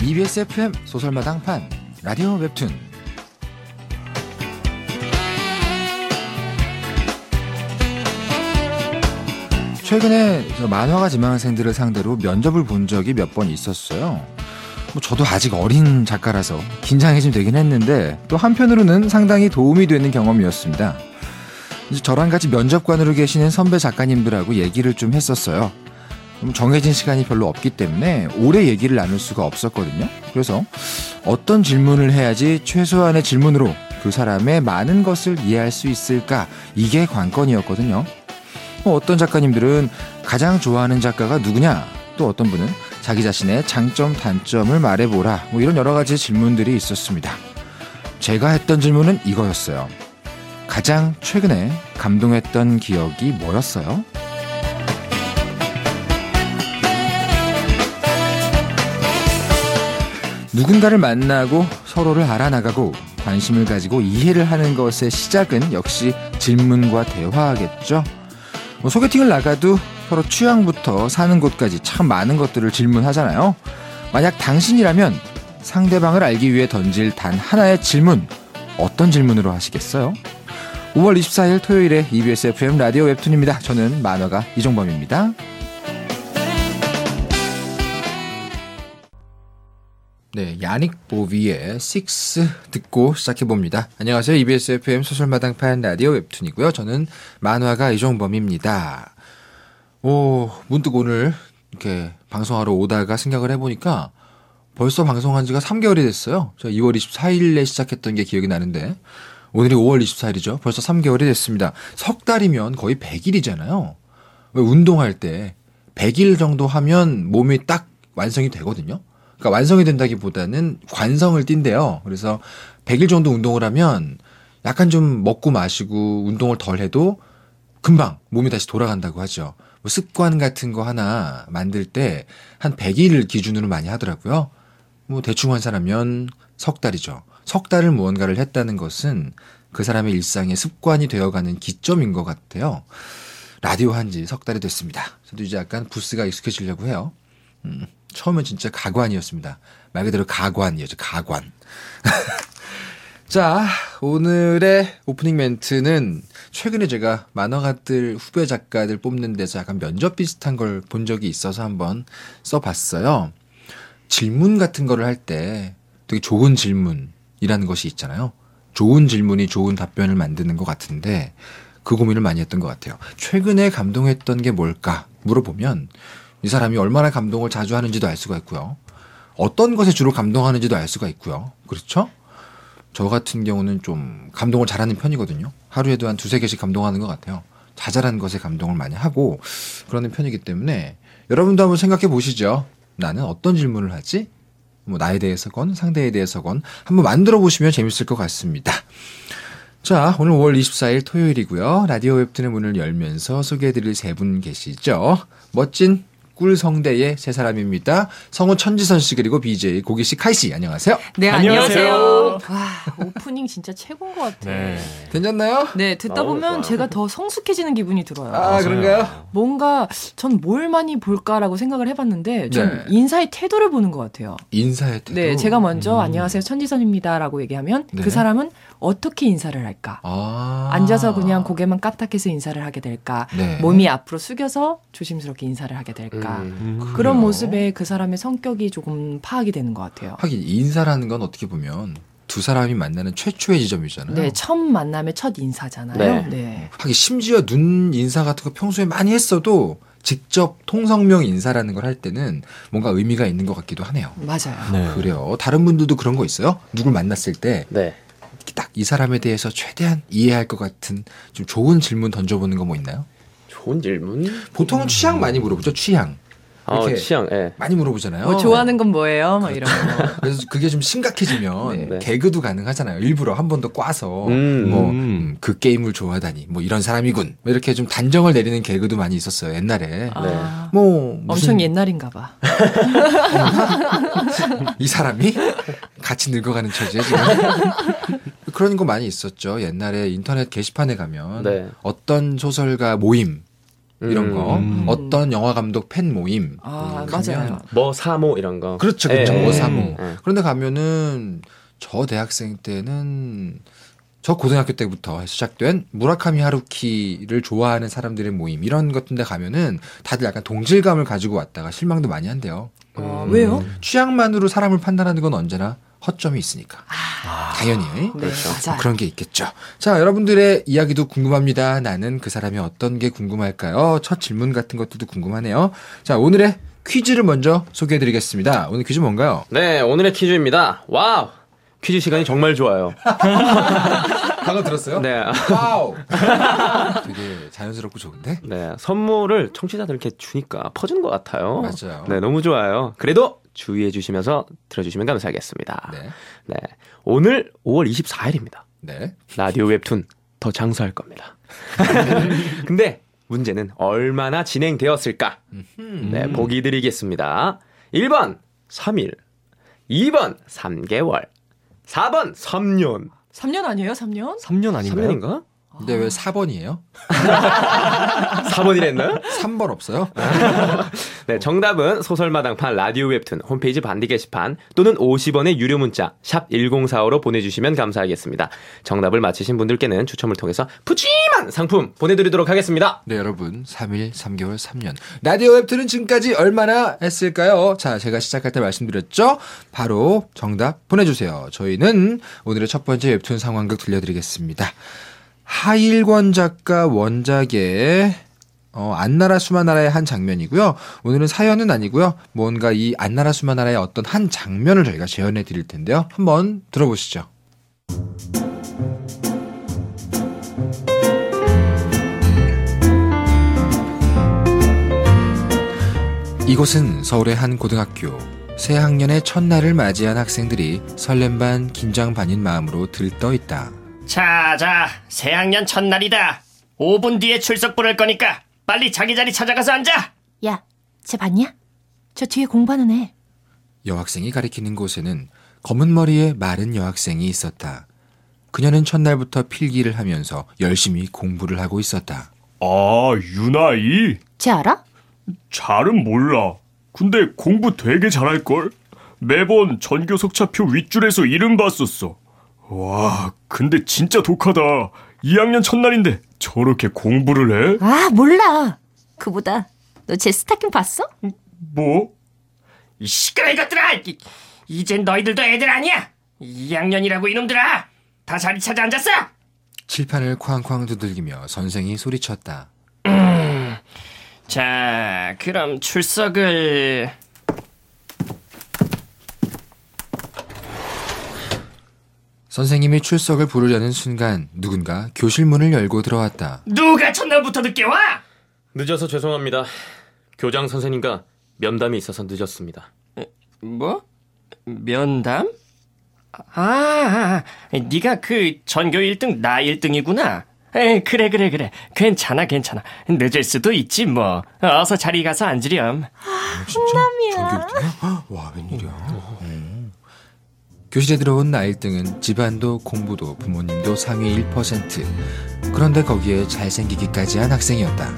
EBS FM 소설마당판 라디오 웹툰. 최근에 만화가 지망생들을 상대로 면접을 본 적이 몇 번 있었어요. 저도 아직 어린 작가라서 긴장이 좀 되긴 했는데 또 한편으로는 상당히 도움이 되는 경험이었습니다. 이제 저랑 같이 면접관으로 계시는 선배 작가님들하고 얘기를 좀 했었어요. 정해진 시간이 별로 없기 때문에 오래 얘기를 나눌 수가 없었거든요. 그래서 어떤 질문을 해야지 최소한의 질문으로 그 사람의 많은 것을 이해할 수 있을까, 이게 관건이었거든요. 어떤 작가님들은 가장 좋아하는 작가가 누구냐, 또 어떤 분은 자기 자신의 장점, 단점을 말해보라, 이런 여러 가지 질문들이 있었습니다. 제가 했던 질문은 이거였어요. 가장 최근에 감동했던 기억이 뭐였어요? 누군가를 만나고 서로를 알아나가고 관심을 가지고 이해를 하는 것의 시작은 역시 질문과 대화겠죠. 소개팅을 나가도 서로 취향부터 사는 곳까지 참 많은 것들을 질문하잖아요. 만약 당신이라면 상대방을 알기 위해 던질 단 하나의 질문, 어떤 질문으로 하시겠어요? 5월 24일 토요일에 EBS FM 라디오 웹툰입니다. 저는 만화가 이종범입니다. 네, 야닉 보비의 6 듣고 시작해봅니다. 안녕하세요. EBS FM 소설마당판 라디오 웹툰이고요. 저는 만화가 이종범입니다. 문득 오늘 이렇게 방송하러 오다가 생각을 해보니까 벌써 방송한 지가 3개월이 됐어요. 제가 2월 24일에 시작했던 게 기억이 나는데 오늘이 5월 24일이죠. 벌써 3개월이 됐습니다. 석 달이면 거의 100일이잖아요. 운동할 때 100일 정도 하면 몸이 딱 완성이 되거든요. 그러니까 완성이 된다기보다는 관성을 띈대요. 그래서 100일 정도 운동을 하면 약간 좀 먹고 마시고 운동을 덜 해도 금방 몸이 다시 돌아간다고 하죠. 습관 같은 거 하나 만들 때 한 100일을 기준으로 많이 하더라고요. 대충 환산하면 석 달이죠. 석 달을 무언가를 했다는 것은 그 사람의 일상의 습관이 되어가는 기점인 것 같아요. 라디오 한지 석 달이 됐습니다. 저도 이제 약간 부스가 익숙해지려고 해요. 처음엔 진짜 가관이었습니다. 말 그대로 가관이었죠. 가관. 자, 오늘의 오프닝 멘트는 최근에 제가 만화가들 후배 작가들 뽑는 데서 약간 면접 비슷한 걸 본 적이 있어서 한번 써봤어요. 질문 같은 거를 할 때 되게 좋은 질문이라는 것이 있잖아요. 좋은 질문이 좋은 답변을 만드는 것 같은데 그 고민을 많이 했던 것 같아요. 최근에 감동했던 게 뭘까 물어보면 이 사람이 얼마나 감동을 자주 하는지도 알 수가 있고요. 어떤 것에 주로 감동하는지도 알 수가 있고요. 그렇죠? 저 같은 경우는 좀 감동을 잘하는 편이거든요. 하루에도 한 2-3개씩 감동하는 것 같아요. 자잘한 것에 감동을 많이 하고 그러는 편이기 때문에 여러분도 한번 생각해 보시죠. 나는 어떤 질문을 하지? 나에 대해서건 상대에 대해서건 한번 만들어 보시면 재밌을 것 같습니다. 자, 오늘 5월 24일 토요일이고요. 라디오 웹툰의 문을 열면서 소개해드릴 세 분 계시죠. 멋진 꿀성대의 세 사람입니다. 성우 천지선 씨 그리고 BJ 고기 씨, 카이 씨, 안녕하세요. 네, 안녕하세요. 와, 오프닝 진짜 최고인 것 같아요. 네. 괜찮나요? 네, 듣다 보면 제가 더 성숙해지는 기분이 들어요. 아, 그런가요? 뭔가 전 뭘 많이 볼까라고 생각을 해봤는데 좀 인사의 태도를 보는 것 같아요. 인사의 태도? 네, 제가 먼저 안녕하세요 천지선입니다라고 얘기하면 그 사람은 어떻게 인사를 할까? 앉아서 그냥 고개만 까딱해서 인사를 하게 될까? 몸이 앞으로 숙여서 조심스럽게 인사를 하게 될까? 그런 모습에 그 사람의 성격이 조금 파악이 되는 것 같아요. 하긴 인사라는 건 어떻게 보면 두 사람이 만나는 최초의 지점이잖아요. 네, 첫 만남의 첫 인사잖아요. 네. 하긴 심지어 눈 인사 같은 거 평소에 많이 했어도 직접 통성명 인사라는 걸 할 때는 뭔가 의미가 있는 것 같기도 하네요. 맞아요. 네. 그래요. 다른 분들도 그런 거 있어요? 누굴 만났을 때 딱 이 사람에 대해서 최대한 이해할 것 같은 좀 좋은 질문 던져보는 거 뭐 있나요? 좋은 질문? 보통은 취향 많이 물어보죠. 취향. 취향, 예. 많이 물어보잖아요. 뭐 좋아하는 건 뭐예요? 막 이런 거. 그래서 그게 좀 심각해지면 개그도 가능하잖아요. 일부러 한 번 더 꽈서 그 게임을 좋아하다니 뭐 이런 사람이군. 뭐 이렇게 좀 단정을 내리는 개그도 많이 있었어요. 옛날에. 뭐 엄청 옛날인가 봐. 이 사람이 같이 늙어가는 처지에 지금. 그런 거 많이 있었죠. 옛날에 인터넷 게시판에 가면 어떤 소설가 모임 이런 거 어떤 영화 감독 팬 모임 맞아요. 뭐 사모 이런 거 그렇죠 뭐 사모 그런데 가면은 저 대학생 때는 저 고등학교 때부터 시작된 무라카미 하루키를 좋아하는 사람들의 모임 이런 것들에 가면은 다들 약간 동질감을 가지고 왔다가 실망도 많이 한대요. 왜요? 취향만으로 사람을 판단하는 건 언제나 허점이 있으니까. 당연히. 네, 그렇죠. 그런 게 있겠죠. 자, 여러분들의 이야기도 궁금합니다. 나는 그 사람이 어떤 게 궁금할까요? 첫 질문 같은 것들도 궁금하네요. 자, 오늘의 퀴즈를 먼저 소개해드리겠습니다. 오늘 퀴즈 뭔가요? 네, 오늘의 퀴즈입니다. 와우! 퀴즈 시간이 정말 좋아요. 방금 들었어요? 네. 와우! 되게 자연스럽고 좋은데? 네, 선물을 청취자들께 주니까 퍼주는 것 같아요. 맞아요. 네, 너무 좋아요. 그래도 주의해 주시면서 들어주시면 감사하겠습니다. 네. 네, 오늘 5월 24일입니다. 네. 라디오 웹툰 더 장수할 겁니다. 근데 문제는 얼마나 진행되었을까? 네, 보기 드리겠습니다. 1번 3일, 2번 3개월, 4번 3년. 3년 아니에요? 3년? 3년 아닌가요? 3년인가? 근데 왜 4번이에요? 4번이랬나요? 3번 없어요? 네, 정답은 소설마당판 라디오 웹툰 홈페이지 반디 게시판 또는 50원의 유료 문자 샵 1045로 보내주시면 감사하겠습니다. 정답을 맞히신 분들께는 추첨을 통해서 푸짐한 상품 보내드리도록 하겠습니다. 네, 여러분 3일, 3개월, 3년 라디오 웹툰은 지금까지 얼마나 했을까요? 자, 제가 시작할 때 말씀드렸죠? 바로 정답 보내주세요. 저희는 오늘의 첫 번째 웹툰 상황극 들려드리겠습니다. 하일권 작가 원작의 안나라 수마나라의 한 장면이고요. 오늘은 사연은 아니고요. 뭔가 이 안나라 수마나라의 어떤 한 장면을 저희가 재현해 드릴 텐데요. 한번 들어보시죠. 이곳은 서울의 한 고등학교. 새 학년의 첫날을 맞이한 학생들이 설렘 반 긴장 반인 마음으로 들떠 있다. 자, 새학년 첫날이다. 5분 뒤에 출석 부를 거니까 빨리 자기 자리 찾아가서 앉아. 야, 쟤 봤냐? 저 뒤에 공부하는 애. 여학생이 가리키는 곳에는 검은 머리의 마른 여학생이 있었다. 그녀는 첫날부터 필기를 하면서 열심히 공부를 하고 있었다. 아, 유나이? 쟤 알아? 잘은 몰라. 근데 공부 되게 잘할걸? 매번 전교 속차표 윗줄에서 이름 봤었어. 와, 근데 진짜 독하다. 2학년 첫날인데 저렇게 공부를 해? 아, 몰라. 그보다 너 쟤 스타킹 봤어? 뭐? 이 시끄러운 것들아! 이젠 너희들도 애들 아니야. 2학년이라고 이놈들아. 다 자리 찾아 앉았어. 칠판을 쾅쾅 두들기며 선생이 소리쳤다. 자, 그럼 출석을... 선생님이 출석을 부르려는 순간 누군가 교실 문을 열고 들어왔다. 누가 첫날부터 늦게 와? 늦어서 죄송합니다. 교장 선생님과 면담이 있어서 늦었습니다. 뭐? 면담? 네가 그 전교 1등 나 1등이구나. 그래. 괜찮아. 늦을 수도 있지 뭐. 어서 자리 가서 앉으렴. 진짜? 전교 1등이야? 와, 웬일이야. 교실에 들어온 나 1등은 집안도 공부도 부모님도 상위 1%. 그런데 거기에 잘생기기까지 한 학생이었다.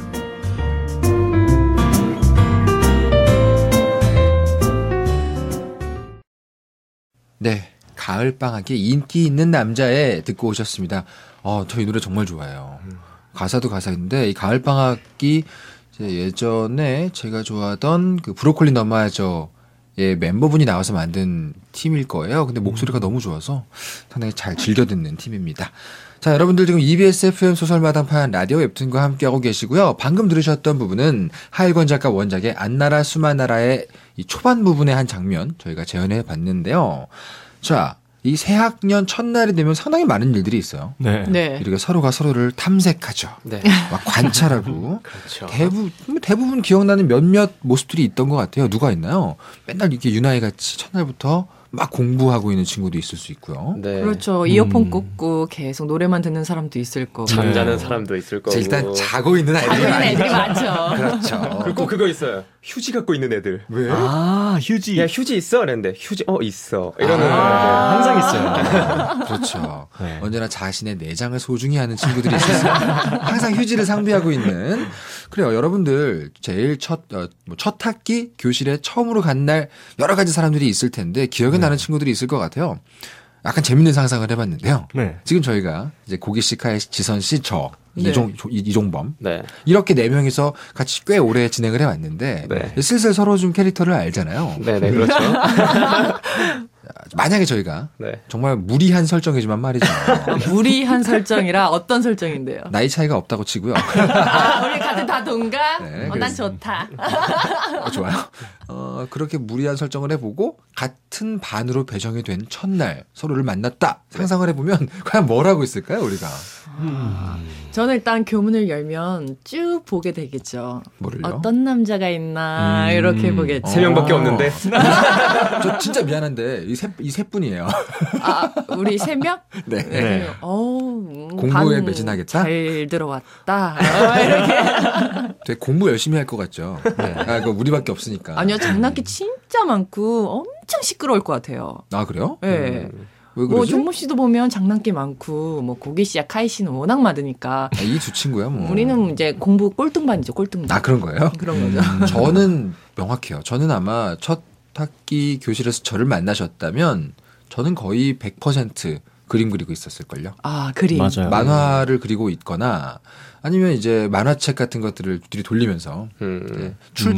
네, 가을방학에 인기 있는 남자애 듣고 오셨습니다. 저 이 노래 정말 좋아해요. 가사도 가사인데 이 가을방학이 예전에 제가 좋아하던 그 브로콜리 너마저의 멤버분이 나와서 만든 팀일 거예요. 근데 목소리가 너무 좋아서 상당히 잘 즐겨 듣는 팀입니다. 자, 여러분들 지금 EBS FM 소설마당판 라디오 웹툰과 함께하고 계시고요. 방금 들으셨던 부분은 하일권 작가 원작의 안나라 수마나라의 이 초반 부분의 한 장면 저희가 재현해 봤는데요. 자, 이 새 학년 첫날이 되면 상당히 많은 일들이 있어요. 네. 이렇게 서로가 서로를 탐색하죠. 네. 막 관찰하고. 그렇죠. 대부분 기억나는 몇몇 모습들이 있던 것 같아요. 누가 있나요? 맨날 이렇게 유나이 같이 첫날부터 막 공부하고 있는 친구도 있을 수 있고요. 네. 그렇죠. 이어폰 꽂고 계속 노래만 듣는 사람도 있을 거고. 잠자는 사람도 있을 거고. 일단 자고 있는 아이들이 많죠. 그렇죠. 그리고 그거 있어요. 휴지 갖고 있는 애들. 왜? 아, 휴지. 야, 휴지 있어? 그랬는데 휴지 있어. 이러는 애들. 항상 있어요. 그렇죠. 네. 언제나 자신의 내장을 소중히 하는 친구들이 있어요. 항상 휴지를 상비하고 있는 그래요. 여러분들 제일 첫 학기 교실에 처음으로 간 날 여러 가지 사람들이 있을 텐데 기억에 나는 친구들이 있을 것 같아요. 약간 재밌는 상상을 해봤는데요. 네. 지금 저희가 이제 고기 씨, 카이 씨, 지선 씨, 저 네. 이종범 네. 이렇게 4명이서 같이 꽤 오래 진행을 해왔는데 네. 슬슬 서로 좀 캐릭터를 알잖아요. 네네 그렇죠. 만약에 저희가 네. 정말 무리한 설정이지만 말이죠. 무리한 설정이라 어떤 설정인데요? 나이 차이가 없다고 치고요. 우리 같은 다 동갑? 네, 난 좋다. 좋아요. 그렇게 무리한 설정을 해보고 같은 반으로 배정이 된 첫날 서로를 만났다. 상상을 해보면 과연 뭘 하고 있을까요 우리가? 저는 일단 교문을 열면 쭉 보게 되겠죠. 뭐를요? 어떤 남자가 있나 이렇게 보겠죠. 3명밖에 없는데. 저 진짜 미안한데 이 세 분이에요. 우리 3명? 네. 네. 공부에 매진하겠다. 잘 들어왔다. 이렇게. 되게 공부 열심히 할 것 같죠. 네. 그거 우리밖에 없으니까. 아니요, 장난기 진짜 많고 엄청 시끄러울 것 같아요. 아 그래요? 네. 뭐 종모 씨도 보면 장난기 많고 뭐 고기 씨야 카이 씨는 워낙 많으니까 이 두 친구야 뭐. 우리는 이제 공부 꼴등반이죠, 꼴등반. 아 그런 거예요? 그런 거죠. 저는 명확해요. 저는 아마 첫 학기 교실에서 저를 만나셨다면 저는 거의 100% 그림 그리고 있었을걸요. 아 그림. 맞아요. 만화를 그리고 있거나 아니면 이제 만화책 같은 것들을 뒤로 돌리면서 네.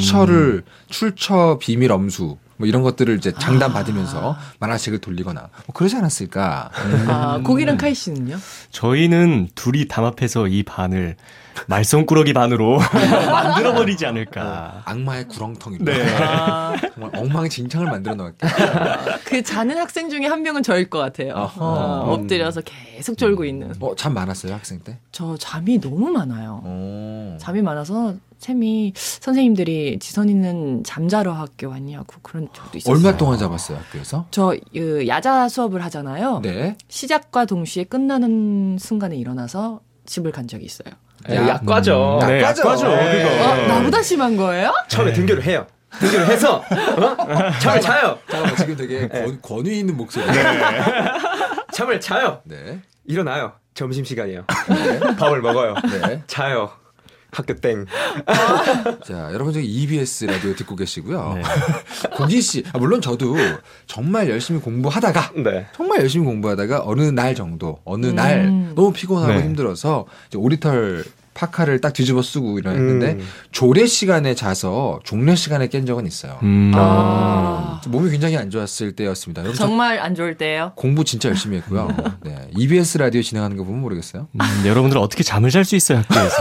출처 비밀 엄수 뭐 이런 것들을 이제 장담 받으면서 만화책을 돌리거나 뭐 그러지 않았을까. 고기랑 카이 씨는요? 저희는 둘이 담합해서 이 반을 말썽꾸러기 반으로 만들어버리지 않을까. 악마의 구렁텅이로. 네. 정말 엉망진창을 만들어 놓을게요. 그 자는 학생 중에 한 명은 저일 것 같아요. 엎드려서 계속 졸고 있는. 잠 많았어요 학생 때? 저 잠이 너무 많아요. 잠이 많아서 쌤이 선생님들이 지선이는 잠자러 학교 왔냐고 그런 적도 있었어요. 얼마 동안 잡았어요 학교에서? 저 야자 수업을 하잖아요. 네. 시작과 동시에 끝나는 순간에 일어나서 집을 간 적이 있어요. 약과죠. 네, 약과죠. 그거. 나보다 심한 거예요? 처음에 등교를 해요. 등교를 해서 잠을 자요. 잠깐만 지금 되게 권위 있는 목소리. 네. 잠을 자요. 네. 일어나요. 점심시간이에요. 네. 밥을 먹어요. 네. 자요. 학교 땡. 자, 여러분 저기 EBS 라디오 듣고 계시고요. 네. 고기 씨, 물론 저도 정말 열심히 공부하다가 네. 정말 열심히 공부하다가 어느 날 너무 피곤하고 네. 힘들어서 이제 오리털 파카를 딱 뒤집어 쓰고 일어났는데 조례 시간에 자서 종례 시간에 깬 적은 있어요. 몸이 굉장히 안 좋았을 때였습니다. 정말 안 좋을 때예요? 공부 진짜 열심히 했고요. 네. EBS 라디오 진행하는 거 보면 모르겠어요. 여러분들은 어떻게 잠을 잘 수 있어요 학교에서?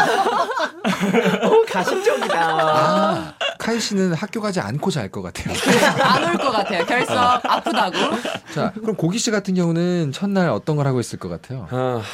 가심적이다. 카이 씨는 학교 가지 않고 잘 것 같아요. 안 올 것 같아요. 결석 아프다고. 자, 그럼 고기 씨 같은 경우는 첫날 어떤 걸 하고 있을 것 같아요?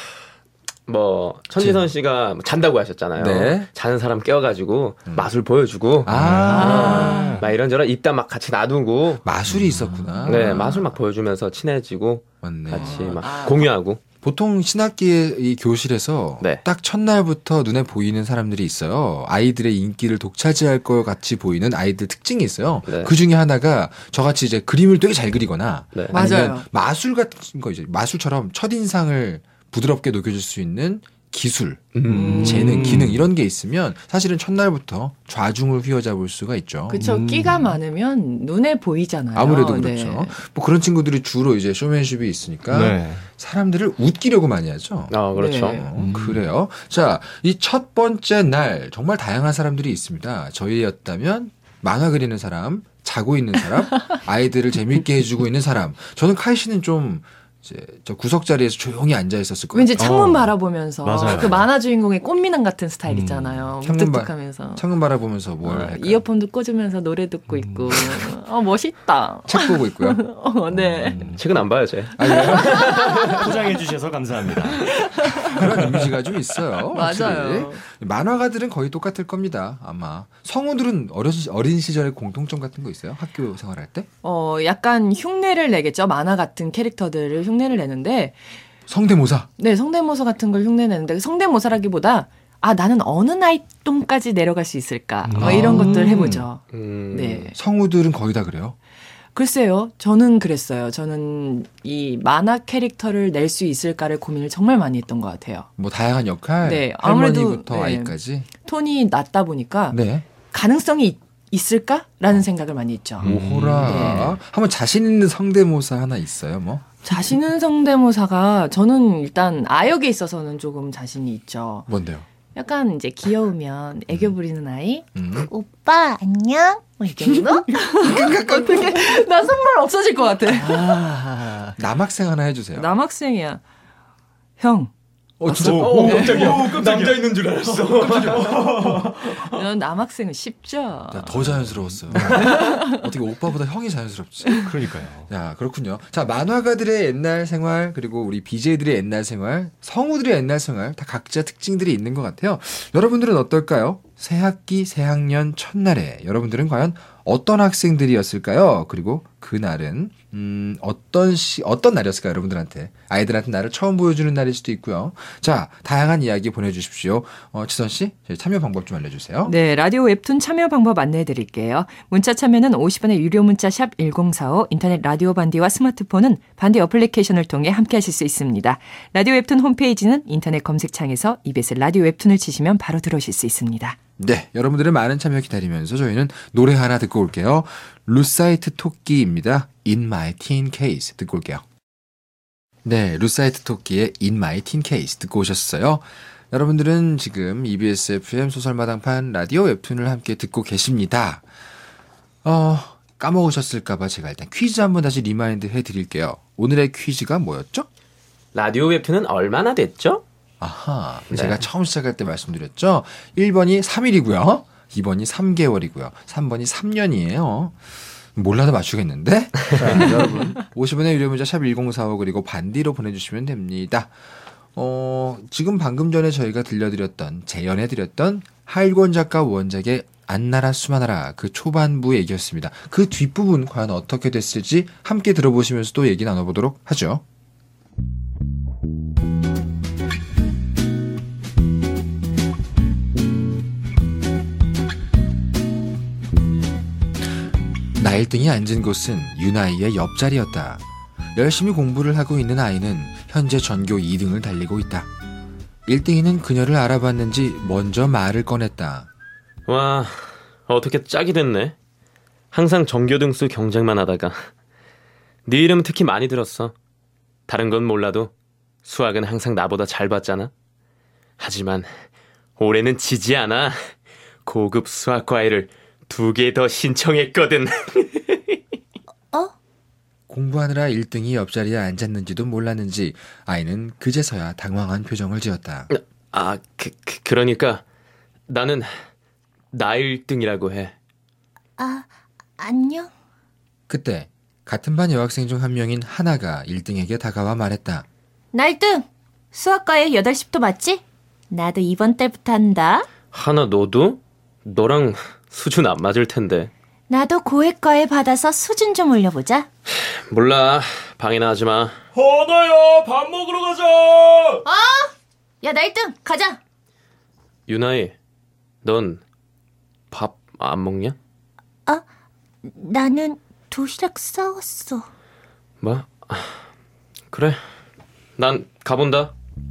천지선 씨가 잔다고 하셨잖아요. 네. 자는 사람 깨워가지고 마술 보여주고 막 이런저런 입담 막 같이 놔두고 마술이 있었구나. 네, 마술 막 보여주면서 친해지고 맞네. 같이 막 공유하고. 보통 신학기의 이 교실에서 네. 딱 첫날부터 눈에 보이는 사람들이 있어요. 아이들의 인기를 독차지할 것 같이 보이는 아이들 특징이 있어요. 네. 그 중에 하나가 저같이 이제 그림을 되게 잘 그리거나 네. 아니면 맞아요. 마술 같은 거 이제 마술처럼 첫인상을 부드럽게 녹여줄 수 있는 기술, 재능, 기능 이런 게 있으면 사실은 첫날부터 좌중을 휘어잡을 수가 있죠. 그렇죠. 끼가 많으면 눈에 보이잖아요. 아무래도 네. 그렇죠. 뭐 그런 친구들이 주로 이제 쇼맨십이 있으니까 네. 사람들을 웃기려고 많이 하죠. 그렇죠. 네. 그래요. 자, 이 첫 번째 날 정말 다양한 사람들이 있습니다. 저희였다면 만화 그리는 사람, 자고 있는 사람, 아이들을 재밌게 해주고 있는 사람. 저는 카이 씨는 좀 이제 저 구석 자리에서 조용히 앉아 있었을 거예요. 왠지 창문 바라보면서 맞아요. 그 만화 주인공의 꽃미남 같은 스타일 있잖아요. 무뚝뚝하면서 창문 바라보면서 뭘 할까요? 이어폰도 꽂으면서 노래 듣고 있고 멋있다. 책 보고 있고요. 네. 책은 안 봐요, 제. 포장해 주셔서 감사합니다. 그런 이미지가 좀 있어요. 맞아요. 확실히. 만화가들은 거의 똑같을 겁니다. 아마 성우들은 어린 시절에 공통점 같은 거 있어요? 학교 생활할 때? 약간 흉내를 내겠죠. 만화 같은 캐릭터들을 흉내를 내는데 성대모사. 네, 성대모사 같은 걸 흉내내는데 성대모사라기보다 나는 어느 나이 똥까지 내려갈 수 있을까? 이런 것들 해보죠. 네. 성우들은 거의 다 그래요? 글쎄요. 저는 그랬어요. 저는 이 만화 캐릭터를 낼 수 있을까를 고민을 정말 많이 했던 것 같아요. 뭐 다양한 역할? 네, 할머니부터 아무래도, 네. 아이까지? 톤이 낮다 보니까 네. 가능성이 있을까라는 생각을 많이 했죠. 오호라. 네. 한번 자신 있는 성대모사 하나 있어요, 뭐? 자신 있는 성대모사가 저는 일단 아역에 있어서는 조금 자신이 있죠. 뭔데요? 약간 이제 귀여우면 애교 부리는 아이. 오빠 안녕. 뭐 이렇게 거? 어떻게? 나 손발 없어질 것 같아. 남학생 하나 해주세요. 남학생이야. 형. 진짜? 깜짝이야. 남자 있는 줄 알았어. 남학생은 쉽죠. 더 자연스러웠어요. 어떻게 오빠보다 형이 자연스럽지? 그러니까요. 야, 그렇군요. 자, 만화가들의 옛날 생활, 그리고 우리 BJ들의 옛날 생활, 성우들의 옛날 생활, 다 각자 특징들이 있는 것 같아요. 여러분들은 어떨까요? 새학기, 새학년 첫날에 여러분들은 과연 어떤 학생들이었을까요? 그리고 그날은 어떤 날이었을까요? 여러분들한테 아이들한테 나를 처음 보여주는 날일 수도 있고요. 자, 다양한 이야기 보내주십시오. 지선 씨, 참여 방법 좀 알려주세요. 네, 라디오 웹툰 참여 방법 안내해드릴게요. 문자 참여는 50원의 유료 문자 샵 1045, 인터넷 라디오 반디와 스마트폰은 반디 어플리케이션을 통해 함께하실 수 있습니다. 라디오 웹툰 홈페이지는 인터넷 검색창에서 EBS 라디오 웹툰을 치시면 바로 들어오실 수 있습니다. 네, 여러분들의 많은 참여 기다리면서 저희는 노래 하나 듣고 올게요. 루사이트 토끼입니다. In My Teen Case 듣고 올게요. 네, 루사이트 토끼의 In My Teen Case 듣고 오셨어요. 여러분들은 지금 EBS FM 소설마당판 라디오 웹툰을 함께 듣고 계십니다. 까먹으셨을까봐 제가 일단 퀴즈 한번 다시 리마인드 해드릴게요. 오늘의 퀴즈가 뭐였죠? 라디오 웹툰은 얼마나 됐죠? 아하, 네. 제가 처음 시작할 때 말씀드렸죠. 1번이 3일이고요. 2번이 3개월이고요. 3번이 3년이에요. 몰라도 맞추겠는데? 자, 여러분 50원의 유료 문자 샵 1045 그리고 반디로 보내주시면 됩니다. 지금 방금 전에 저희가 재연해드렸던 하일권 작가 원작의 안나라 수마나라 그 초반부 얘기였습니다. 그 뒷부분 과연 어떻게 됐을지 함께 들어보시면서 또 얘기 나눠보도록 하죠. 나일등이 앉은 곳은 유나이의 옆자리였다. 열심히 공부를 하고 있는 아이는 현재 전교 2등을 달리고 있다. 1등이는 그녀를 알아봤는지 먼저 말을 꺼냈다. 와, 어떻게 짝이 됐네. 항상 전교 등수 경쟁만 하다가. 네 이름 특히 많이 들었어. 다른 건 몰라도 수학은 항상 나보다 잘 봤잖아. 하지만 올해는 지지 않아. 고급 수학 과외를 2개 더 신청했거든. 공부하느라 1등이 옆자리에 앉았는지도 몰랐는지 아이는 그제서야 당황한 표정을 지었다. 그러니까 나는 나 1등이라고 해. 안녕? 그때 같은 반 여학생 중 한 명인 하나가 1등에게 다가와 말했다. 나 1등! 수학과에 8시부터 맞지? 나도 이번 달부터 한다. 하나 너도? 너랑 수준 안 맞을 텐데. 나도 고액과에 받아서 수준 좀 올려보자. 몰라. 방해나 하지 마. 하나야, 밥 먹으러 가자. 야, 나 1등 가자. 유나이, 넌 밥 안 먹냐? 나는 도시락 싸왔어. 뭐? 그래. 난 가본다.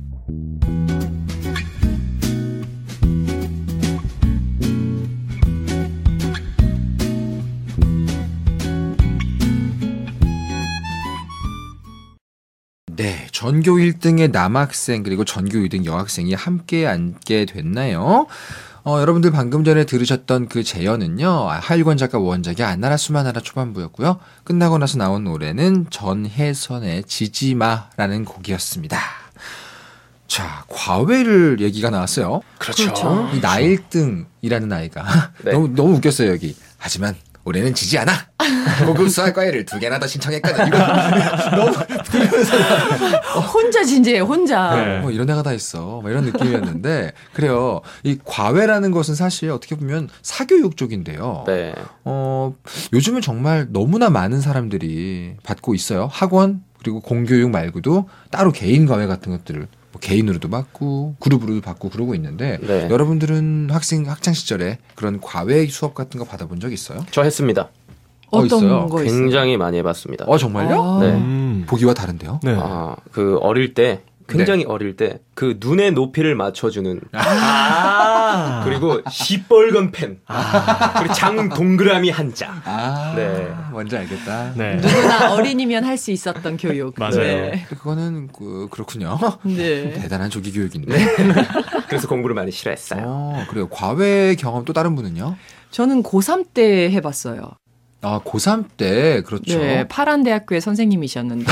네, 전교 1등의 남학생 그리고 전교 2등 여학생이 함께 앉게 됐나요? 여러분들 방금 전에 들으셨던 그 재연은요, 하일권 작가 원작의 안나라 수마나라 초반부였고요. 끝나고 나서 나온 노래는 전혜선의 지지마라는 곡이었습니다. 자, 과외를 얘기가 나왔어요. 그렇죠. 이 나 1등이라는 아이가 네. 너무 웃겼어요, 여기. 하지만 올해는 지지 않아. 고급 수학 과외를 2개나 더 신청했거든. 이거 너무 들으면서 혼자 진지해, 혼자. 네. 이런 애가 다 있어. 이런 느낌이었는데 그래요. 이 과외라는 것은 사실 어떻게 보면 사교육 쪽인데요. 네. 요즘은 정말 너무나 많은 사람들이 받고 있어요. 학원 그리고 공교육 말고도 따로 개인 과외 같은 것들을 개인으로도 받고 그룹으로도 받고 그러고 있는데 네. 여러분들은 학창 시절에 그런 과외 수업 같은 거 받아본 적 있어요? 저 했습니다. 어떤 거 있어요? 굉장히 많이 해봤습니다. 정말요? 네. 보기와 다른데요? 네. 그 어릴 때 굉장히 어릴 때 그 눈의 높이를 맞춰주는 그리고 시뻘건 펜. 그리고 장 동그라미 한 장. 네. 뭔지 알겠다. 네. 누구나 어린이면 할 수 있었던 교육. 맞아요. 네. 그거는 그렇군요. 네. 대단한 조기 교육인데. 그래서 공부를 많이 싫어했어요. 그래요. 과외 경험 또 다른 분은요? 저는 고3 때 해봤어요. 고3 때, 그렇죠. 네, 파란대학교의 선생님이셨는데.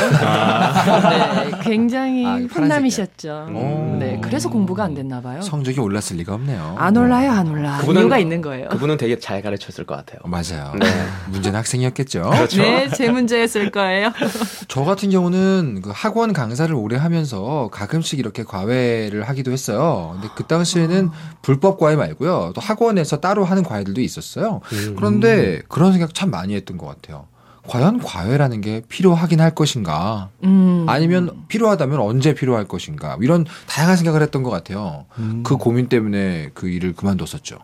네, 굉장히 훈남이셨죠. 네, 그래서 공부가 안 됐나 봐요. 성적이 올랐을 리가 없네요. 안 올라요, 안 올라. 이유가 있는 거예요. 그분은 되게 잘 가르쳤을 것 같아요. 맞아요. 네. 문제는 학생이었겠죠. 그렇죠. 네, 제 문제였을 거예요. 저 같은 경우는 그 학원 강사를 오래 하면서 가끔씩 이렇게 과외를 하기도 했어요. 근데 그 당시에는 불법 과외 말고요. 또 학원에서 따로 하는 과외들도 있었어요. 그런데 그런 생각 참 많이 했던 것 같아요. 과연 과외라는 게 필요하긴 할 것인가? 아니면 필요하다면 언제 필요할 것인가? 이런 다양한 생각을 했던 것 같아요. 그 고민 때문에 그 일을 그만뒀었죠.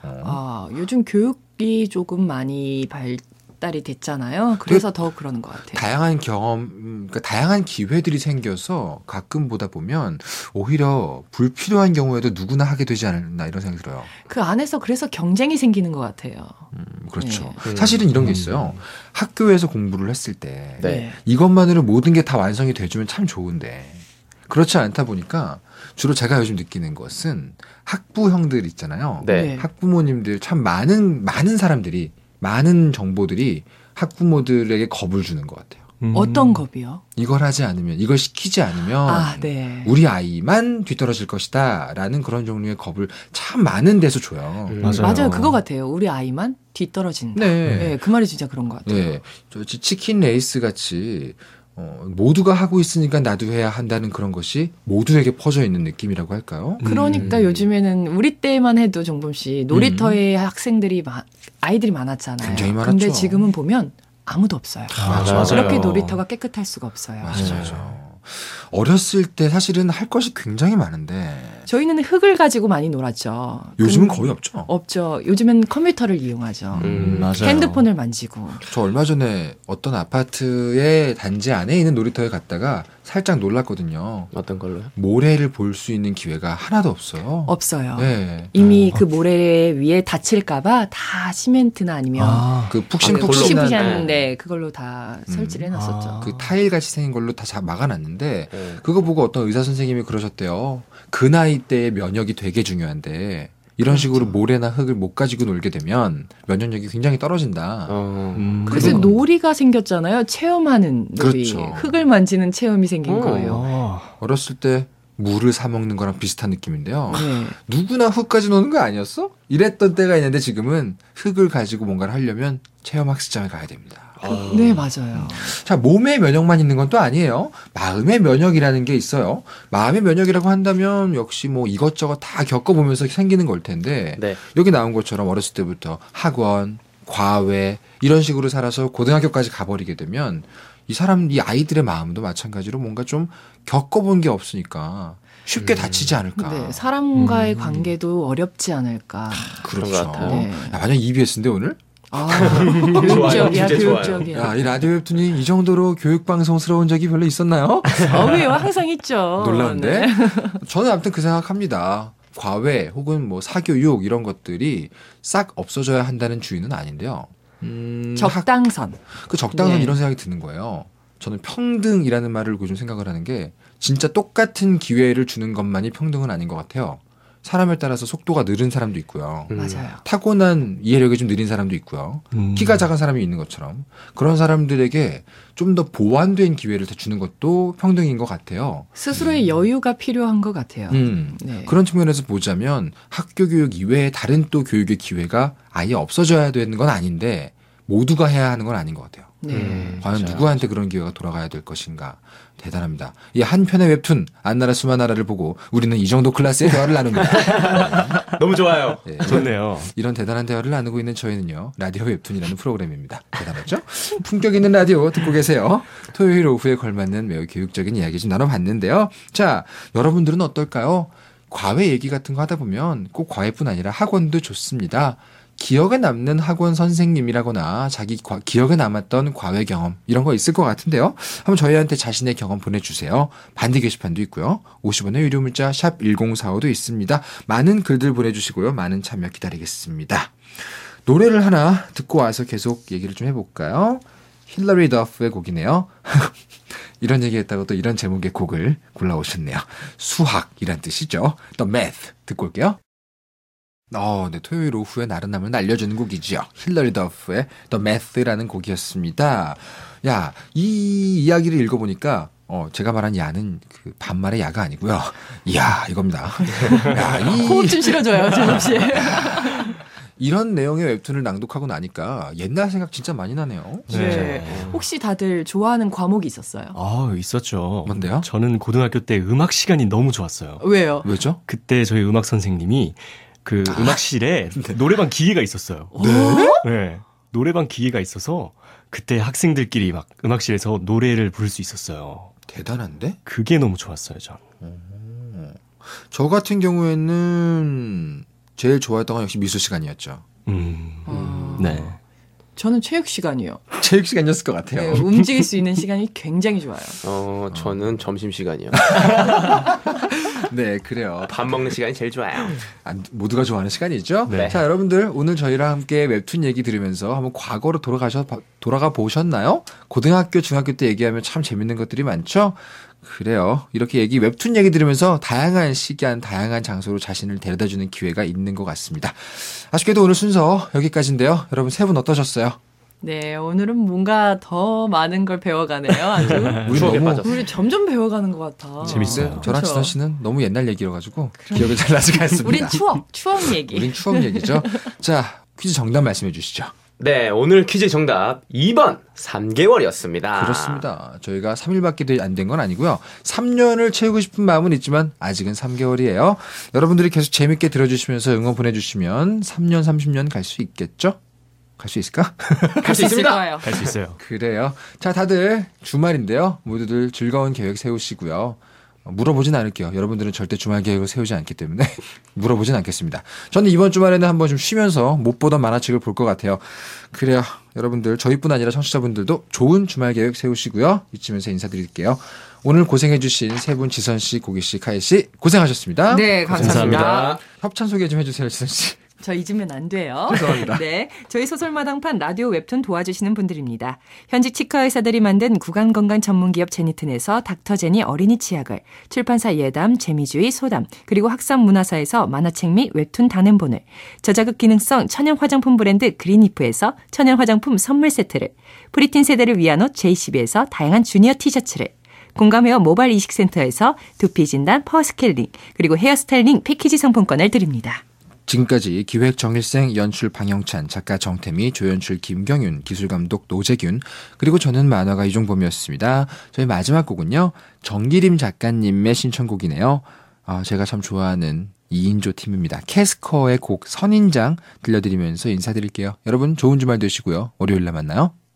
요즘 교육이 조금 많이 발달이 됐잖아요. 그래서 더 그러는 것 같아요. 다양한 경험, 그러니까 다양한 기회들이 생겨서 가끔 보다 보면 오히려 불필요한 경우에도 누구나 하게 되지 않나 이런 생각이 들어요. 그 안에서 그래서 경쟁이 생기는 것 같아요. 그렇죠. 사실은 이런 게 있어요. 학교에서 공부를 했을 때 네. 이것만으로 모든 게 다 완성이 돼주면 참 좋은데 그렇지 않다 보니까 주로 제가 요즘 느끼는 것은 학부형들 있잖아요. 네. 학부모님들 참 많은 사람들이 많은 정보들이 학부모들에게 겁을 주는 것 같아요. 어떤 겁이요? 이걸 하지 않으면, 이걸 시키지 않으면 네. 우리 아이만 뒤떨어질 것이다 라는 그런 종류의 겁을 참 많은 데서 줘요. 맞아요. 그거 같아요. 우리 아이만 뒤떨어진다. 네, 그 말이 진짜 그런 것 같아요. 네. 저 치킨 레이스 같이 모두가 하고 있으니까 나도 해야 한다는 그런 것이 모두에게 퍼져 있는 느낌이라고 할까요? 그러니까 요즘에는 우리 때만 해도 정범 씨 놀이터에 학생들이 아이들이 많았잖아요. 굉장히 많았죠. 근데 지금은 보면 아무도 없어요. 맞아요. 그렇게 놀이터가 깨끗할 수가 없어요. 맞아요. 어렸을 때 사실은 할 것이 굉장히 많은데 저희는 흙을 가지고 많이 놀았죠. 요즘은 거의 없죠. 없죠. 요즘은 컴퓨터를 이용하죠. 맞아요. 핸드폰을 만지고. 저 얼마 전에 어떤 아파트의 단지 안에 있는 놀이터에 갔다가 살짝 놀랐거든요. 어떤 걸로요? 모래를 볼 수 있는 기회가 하나도 없어요. 없어요. 네. 이미 그 모래 위에 다칠까봐 다 시멘트나 아니면 그 푹신푹신한 푹신푹신한 네, 그걸로 다 설치를 해놨었죠. 그 타일 같이 생긴 걸로 다 막아놨는데 그거 보고 어떤 의사 선생님이 그러셨대요. 그 나이 때의 면역이 되게 중요한데 이런 식으로 모래나 흙을 못 가지고 놀게 되면 면역력이 굉장히 떨어진다. 그래서 놀이가 생겼잖아요. 체험하는 놀이. 그렇죠. 흙을 만지는 체험이 생긴 거예요. 어렸을 때 물을 사 먹는 거랑 비슷한 느낌인데요. 네. 누구나 흙까지 노는 거 아니었어? 이랬던 때가 있는데 지금은 흙을 가지고 뭔가를 하려면 체험학습장을 가야 됩니다. 네, 맞아요. 자, 몸의 면역만 있는 건 또 아니에요. 마음의 면역이라는 게 있어요. 마음의 면역이라고 한다면 역시 뭐 이것저것 다 겪어보면서 생기는 걸 텐데 네. 여기 나온 것처럼 어렸을 때부터 학원, 과외 이런 식으로 살아서 고등학교까지 가버리게 되면 이 아이들의 마음도 마찬가지로 뭔가 좀 겪어본 게 없으니까 쉽게 다치지 않을까. 네, 사람과의 관계도 어렵지 않을까. 그렇죠. 그런 것 같아요. 네. 야, 완전 EBS인데 오늘? 교육적이야, 주제 좋아요. 교육적이야. 야, 이 라디오 웹툰이 이 정도로 교육방송스러운 적이 별로 있었나요? 왜요? 항상 있죠. 놀라운데? 네. 저는 아무튼 그 생각합니다. 과외 혹은 뭐 사교육 이런 것들이 싹 없어져야 한다는 주의는 아닌데요. 적당선. 그 적당선 네. 이런 생각이 드는 거예요. 저는 평등이라는 말을 요즘 생각을 하는 게 진짜 똑같은 기회를 주는 것만이 평등은 아닌 것 같아요. 사람에 따라서 속도가 느린 사람도 있고요. 맞아요. 타고난 이해력이 좀 느린 사람도 있고요. 키가 작은 사람이 있는 것처럼 그런 사람들에게 좀 더 보완된 기회를 주는 것도 평등인 것 같아요. 스스로의 여유가 필요한 것 같아요. 네. 그런 측면에서 보자면 학교 교육 이외에 다른 또 교육의 기회가 아예 없어져야 되는 건 아닌데 모두가 해야 하는 건 아닌 것 같아요. 네. 과연 누구한테 그런 기회가 돌아가야 될 것인가. 대단합니다. 이 한 편의 웹툰 안나라 수마나라를 보고 우리는 이 정도 클래스의 대화를 나눕니다. 너무 좋아요. 네. 좋네요. 이런 대단한 대화를 나누고 있는 저희는요. 라디오 웹툰이라는 프로그램입니다. 대단하죠? 품격 있는 라디오 듣고 계세요. 토요일 오후에 걸맞는 매우 교육적인 이야기 좀 나눠봤는데요. 자, 여러분들은 어떨까요? 과외 얘기 같은 거 하다 보면 꼭 과외뿐 아니라 학원도 좋습니다. 기억에 남는 학원 선생님이라거나 자기 기억에 남았던 과외 경험 이런 거 있을 것 같은데요. 한번 저희한테 자신의 경험 보내주세요. 반디 게시판도 있고요. 50원의 유료 문자 샵 1045도 있습니다. 많은 글들 보내주시고요. 많은 참여 기다리겠습니다. 노래를 하나 듣고 와서 계속 얘기를 좀 해볼까요? 힐러리 더프의 곡이네요. 이런 얘기했다고 또 이런 제목의 곡을 골라오셨네요. 수학이란 뜻이죠. The Math 듣고 올게요. 네, 토요일 오후에 나른함을 날려주는 곡이지요. 힐러리 더프의 The Math라는 곡이었습니다. 야, 이 이야기를 읽어보니까 제가 말한 야는 그 반말의 야가 아니고요. 야, 이겁니다. 야, 호흡 좀 실어줘요, 제목씨. 이런 내용의 웹툰을 낭독하고 나니까 옛날 생각 진짜 많이 나네요. 네. 혹시 다들 좋아하는 과목이 있었어요? 있었죠. 뭔데요? 저는 고등학교 때 음악 시간이 너무 좋았어요. 왜요? 왜죠? 그때 저희 음악 선생님이 그 음악실에 네. 노래방 기계가 있었어요. 네? 네. 노래방 기계가 있어서 그때 학생들끼리 막 음악실에서 노래를 부를 수 있었어요. 대단한데? 그게 너무 좋았어요, 전. 저 같은 경우에는 제일 좋아했던 건 역시 미술 시간이었죠. 네. 저는 체육 시간이요. 체육 시간이었을 것 같아요. 네, 움직일 수 있는 시간이 굉장히 좋아요. 저는 점심시간이요. 네, 그래요. 밥 먹는 시간이 제일 좋아요. 모두가 좋아하는 시간이죠. 네. 자, 여러분들 오늘 저희랑 함께 웹툰 얘기 들으면서 한번 과거로 돌아가 보셨나요? 고등학교, 중학교 때 얘기하면 참 재밌는 것들이 많죠. 그래요. 이렇게 웹툰 얘기 들으면서 다양한 시간, 다양한 장소로 자신을 데려다주는 기회가 있는 것 같습니다. 아쉽게도 오늘 순서 여기까지인데요. 여러분 세 분 어떠셨어요? 네, 오늘은 뭔가 더 많은 걸 배워가네요. 아주. 우리 점점 배워가는 것 같아. 재밌어요. 저랑 지선 씨는 너무 옛날 얘기여가지고 기억이 잘 나지가 않습니다. 우린 추억 얘기. 우린 추억 얘기죠. 자, 퀴즈 정답 말씀해 주시죠. 네, 오늘 퀴즈 정답 2번 3개월이었습니다. 그렇습니다. 저희가 3일밖에 안 된 건 아니고요. 3년을 채우고 싶은 마음은 있지만 아직은 3개월이에요. 여러분들이 계속 재밌게 들어주시면서 응원 보내주시면 3년, 30년 갈 수 있겠죠? 갈 수 있을까? 갈 수 있습니다. 갈 수 있어요. 그래요. 자, 다들 주말인데요. 모두들 즐거운 계획 세우시고요. 물어보진 않을게요. 여러분들은 절대 주말 계획을 세우지 않기 때문에 물어보진 않겠습니다. 저는 이번 주말에는 한번 좀 쉬면서 못 보던 만화책을 볼 것 같아요. 그래요. 여러분들 저희뿐 아니라 청취자분들도 좋은 주말 계획 세우시고요. 이쯤에서 인사드릴게요. 오늘 고생해주신 세 분 지선 씨, 고기 씨, 카이 씨 고생하셨습니다. 네, 감사합니다. 협찬 소개 좀 해주세요, 지선 씨. 저 잊으면 안 돼요. 죄송합니다. 네, 저희 소설마당판 라디오 웹툰 도와주시는 분들입니다. 현직 치과 의사들이 만든 구강건강 전문기업 제니튼에서 닥터제니 어린이 치약을, 출판사 예담, 재미주의, 소담, 그리고 학산문화사에서 만화책 및 웹툰 단행본을, 저자극 기능성 천연 화장품 브랜드 그린이프에서 천연 화장품 선물 세트를, 프리틴 세대를 위한 옷 JCB에서 다양한 주니어 티셔츠를, 공감헤어 모바일 이식센터에서 두피 진단 퍼스케일링, 그리고 헤어스타일링 패키지 상품권을 드립니다. 지금까지 기획 정일생, 연출 방영찬, 작가 정태미, 조연출 김경윤, 기술감독 노재균, 그리고 저는 만화가 이종범이었습니다. 저희 마지막 곡은요, 정기림 작가님의 신청곡이네요. 제가 참 좋아하는 2인조 팀입니다. 캐스커의 곡 선인장 들려드리면서 인사드릴게요. 여러분 좋은 주말 되시고요. 월요일에 만나요.